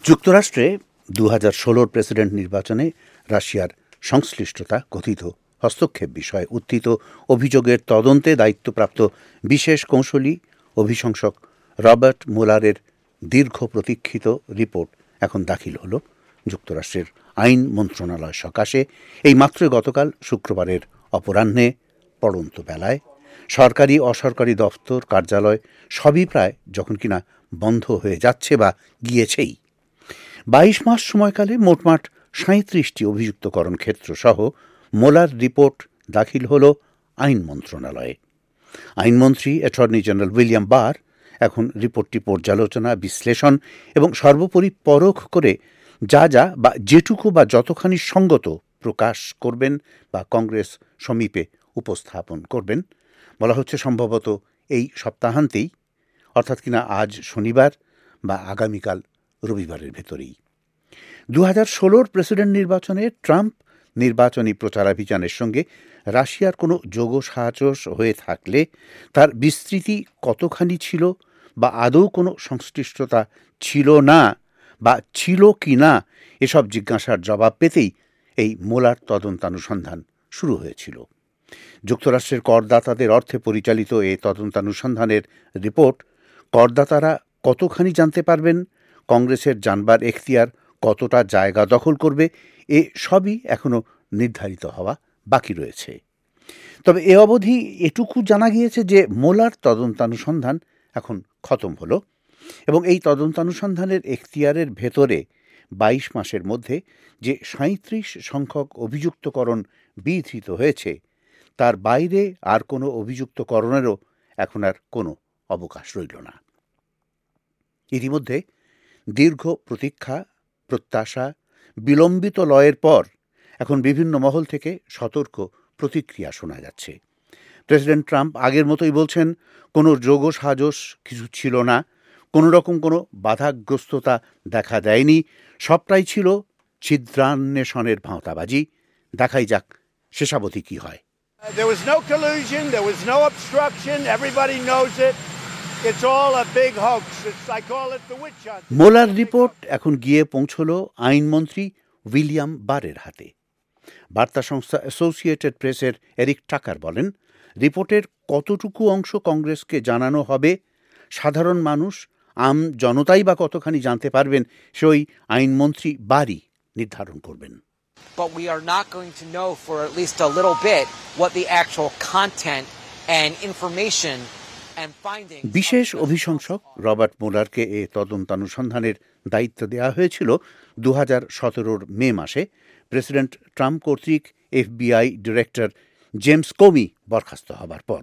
যুক্তরাষ্ট্রে 2016 প্রেসিডেন্ট নির্বাচনে রাশিয়ার সংশ্লিষ্টতা কথিত হস্তক্ষেপ বিষয়ে উত্থিত অভিযোগের তদন্তে দায়িত্বপ্রাপ্ত বিশেষ কৌঁসুলি অভিশংসক রবার্ট মুলারের দীর্ঘ প্রতীক্ষিত রিপোর্ট এখন দাখিল হল যুক্তরাষ্ট্রের আইন মন্ত্রণালয় সকাশে। এই মাত্র গতকাল শুক্রবারের অপরাহ্নে পড়ন্ত বেলায় সরকারি অসরকারি দফতর কার্যালয় সবই প্রায় যখন কিনা বন্ধ হয়ে যাচ্ছে বা গিয়েছেই। 22 মাস সময়কালে মোটমাট 37টি অভিযুক্তকরণ ক্ষেত্র সহ মোলার রিপোর্ট দাখিল হল আইন মন্ত্রণালয়ে। আইনমন্ত্রী অ্যাটর্নি জেনারেল উইলিয়াম বার এখন রিপোর্টটি পর্যালোচনা, বিশ্লেষণ এবং সর্বোপরি পরখ করে যা বা যেটুকু বা যতখানি সঙ্গত প্রকাশ করবেন বা কংগ্রেস সমীপে উপস্থাপন করবেন। বলা হচ্ছে সম্ভবত এই সপ্তাহান্তেই, অর্থাৎ কিনা আজ শনিবার বা আগামীকাল রবিবারের ভেতরেই। 2016 প্রেসিডেন্ট নির্বাচনে ট্রাম্প নির্বাচনী প্রচারাভিযানের সঙ্গে রাশিয়ার কোনো যোগসাজশ হয়ে থাকলে তার বিস্তৃতি কতখানি ছিল বা আদৌ কোনো সংশ্লিষ্টতা ছিল না বা ছিল কি না, এসব জিজ্ঞাসার জবাব পেতেই এই মোলার তদন্তানুসন্ধান শুরু হয়েছিল। যুক্তরাষ্ট্রের করদাতাদের অর্থে পরিচালিত এই তদন্তানুসন্ধানের রিপোর্ট করদাতারা কতখানি জানতে পারবেন, কংগ্রেসের জানবার এখতিয়ার কতটা জায়গা দখল করবে, এ সবই এখনও নির্ধারিত হওয়া বাকি রয়েছে। তবে এ অবধি এটুকু জানা গিয়েছে যে মোলার তদন্তানুসন্ধান এখন খতম হল এবং এই তদন্তানুসন্ধানের এখতিয়ারের ভেতরে 22 মাসের মধ্যে যে 37 সংখ্যক অভিযুক্তকরণ বিধৃত হয়েছে তার বাইরে আর কোনো অভিযুক্তকরণেরও এখন আর কোনো অবকাশ রইল না। ইতিমধ্যে দীর্ঘ প্রতীক্ষা, প্রত্যাশা, বিলম্বিত লয়ের পর এখন বিভিন্ন মহল থেকে সতর্ক প্রতিক্রিয়া শোনা যাচ্ছে। প্রেসিডেন্ট ট্রাম্প আগের মতোই বলছেন কোনো যোগসাজশ কিছু ছিল না, কোনো রকম কোনো বাধাগ্রস্ততা দেখা দেয়নি, সবটাই ছিল ছিদ্রান্বেষণের ভাঁওতাবাজি। দেখাই যাক শেষাবধি কি হয়। There was no collusion, there was no obstruction, everybody knows it. It's all a big hoax. I call it the witch hunt. Mueller report এখন গিয়ে পৌঁছল আইনমন্ত্রী উইলিয়াম বারের হাতে। বার্তা সংস্থা অ্যাসোসিয়েটেড প্রেসের এরিক টাকার বলেন, রিপোর্টের কতটুকু অংশ কংগ্রেসকে জানানো হবে, সাধারণ মানুষ, আম জনতাই বা কতখানি জানতে পারবেন, সেই আইনমন্ত্রী বারই নির্ধারণ করবেন। But we are not going to know for at least a little bit what the actual content and information and findings. বিশেষ অভিশংসক রবার্ট মুলারকে এ তদন্তানুসন্ধানের দায়িত্ব দেওয়া হয়েছিল 2017 মে মাসে প্রেসিডেন্ট ট্রাম্প কর্তৃক FBI ডিরেক্টর জেমস কোমি বরখাস্ত হবার পর।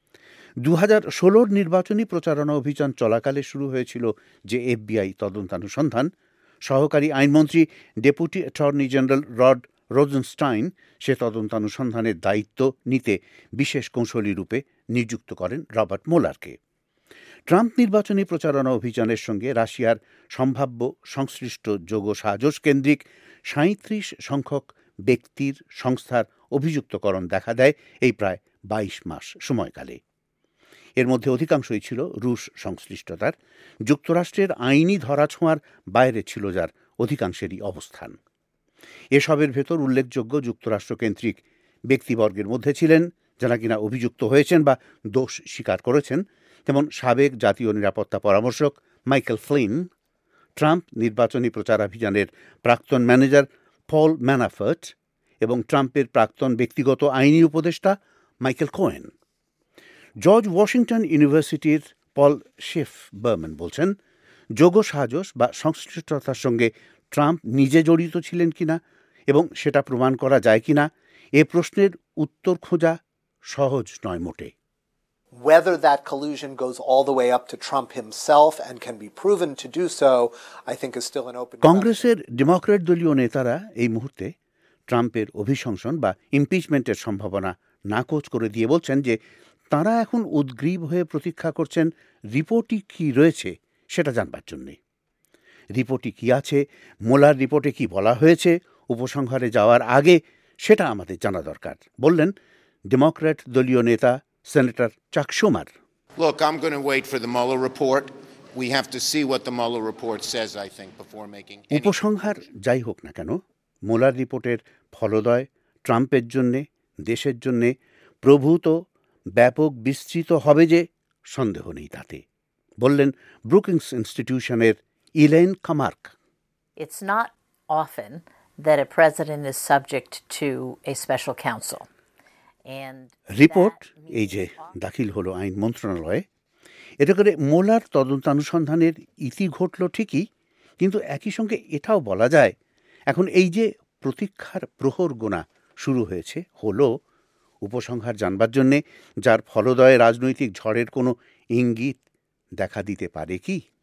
2016 নির্বাচনী প্রচারণা অভিযান চলাকালে শুরু হয়েছিল যে FBI তদন্তানুসন্ধান। সহকারী আইনমন্ত্রী deputy attorney general Rod Rosenstein সে তদন্তানুসন্ধানের দায়িত্ব নিতে বিশেষ কৌঁসুলি রূপে নিযুক্ত করেন রবার্ট মুলারকে। ট্রাম্প নির্বাচনী প্রচারণা অভিযানের সঙ্গে রাশিয়ার সম্ভাব্য সংশ্লিষ্ট যোগসাজশ কেন্দ্রিক 37 সংখ্যক ব্যক্তির, সংস্থার অভিযুক্তকরণ দেখা দেয় এই প্রায় 22 মাস সময়কালে। এর মধ্যে অধিকাংশই ছিল রুশ সংশ্লিষ্টতার। যুক্তরাষ্ট্রের আইনি ধরাছোঁয়ার বাইরে ছিল যার অধিকাংশেরই অবস্থান। এসবের ভেতর উল্লেখযোগ্য যুক্তরাষ্ট্রকেন্দ্রিক ব্যক্তিবর্গের মধ্যে ছিলেন যারা কিনা অভিযুক্ত হয়েছেন বা দোষ স্বীকার করেছেন, যেমন সাবেক জাতীয় নিরাপত্তা পরামর্শক মাইকেল ফ্লিন, ট্রাম্প নির্বাচনী প্রচারাভিযানের প্রাক্তন ম্যানেজার পল ম্যানাফর্ট এবং ট্রাম্পের প্রাক্তন ব্যক্তিগত আইনি উপদেষ্টা মাইকেল কোয়েন। জর্জ ওয়াশিংটন ইউনিভার্সিটির পল শেফ বার্মান বলছেন, যোগসাজশ বা সংশ্লিষ্টতার সঙ্গে ট্রাম্প নিজে জড়িত ছিলেন কিনা এবং সেটা প্রমাণ করা যায় কিনা, এ প্রশ্নের উত্তর খোঁজা সহজ নয় মোটে। Whether that collusion goes all the way up to Trump himself and can be proven to do so, I think is still an open question. কংগ্রেসের ডেমোক্র্যাট দলীয় নেতারা এই মুহূর্তে ট্রাম্পের অভিশংসন বা ইমপিচমেন্টের সম্ভাবনা নাকচ করে দিয়ে বলছেন যে তাঁরা এখন উদ্গ্রীব হয়ে প্রতীক্ষা করছেন রিপোর্টই কি রয়েছে সেটা জানবার জন্যে। রিপোর্টই কি আছে, মোলার রিপোর্টে কি বলা হয়েছে, উপসংহারে যাওয়ার আগে সেটা আমাদের জানা দরকার, বললেন ডেমোক্র্যাট দলীয় নেতা সেনেটর চাক শুমার। Look, I'm going to wait for the Mueller report. we have to see what the Mueller report says, I think, before making any. উপসংহার যাই হোক না কেন, মোলার রিপোর্টের ফলদয় ট্রাম্পের জন্যে, দেশের জন্যে প্রভূত ব্যাপক বিস্তৃত হবে যে সন্দেহ নেই তাতে, বললেন ব্রুকিংস ইনস্টিটিউশনের Elaine Kamarck. It's not often that a president is subject to a special counsel. And report এই যে দাখিল হলো আইন মন্ত্রণালয়ে, এটা করে মোলার তদন্তানুসন্ধানের ইতি ঘটল ঠিকই, কিন্তু একই সঙ্গে এটাও বলা যায় এখন এই যে প্রতীক্ষার প্রহর গোনা শুরু হয়েছে হলো উপসংহার জানবার জন্যে, যার ফলদয়ে রাজনৈতিক ঝড়ের কোনো ইঙ্গিত দেখা দিতে পারে কি।